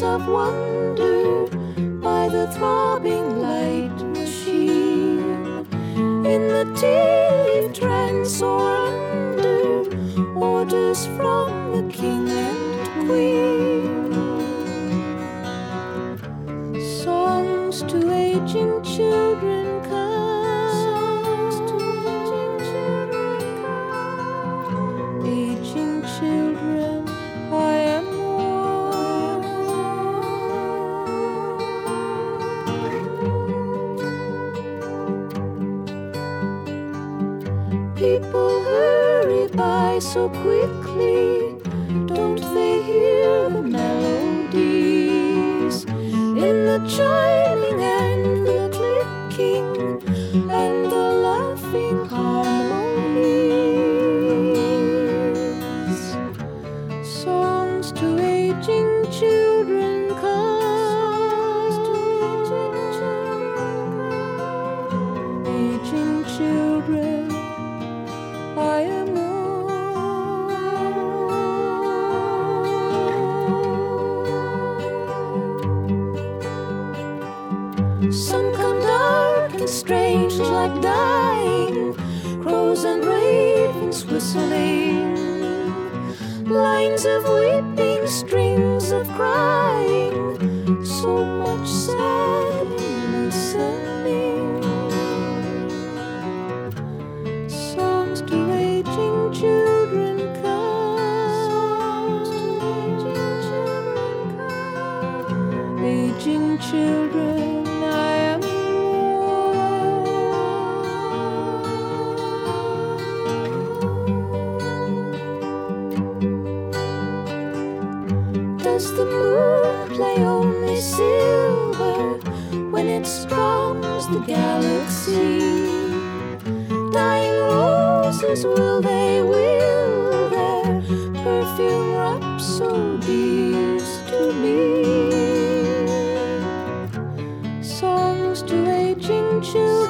of wonder by the throbbing light machine. In the tea trance or under orders from the king and queen. Songs to aging children come. Songs to aging children come. Aging children, I am one. People hurry by so quickly, don't they hear the melodies in the chiming and the clicking and the laughing harmonies? Songs to aging children come. Aging children, I am one. Some come dark and strange like dying crows and ravens whistling, lines of weeping, strings of crying, so much sad listening. Songs to aging children come. Aging children, I am one. Does the moon play only silver when it strums the galaxy? Dying roses, will their perfume rhapsodies to me? Songs to aging children.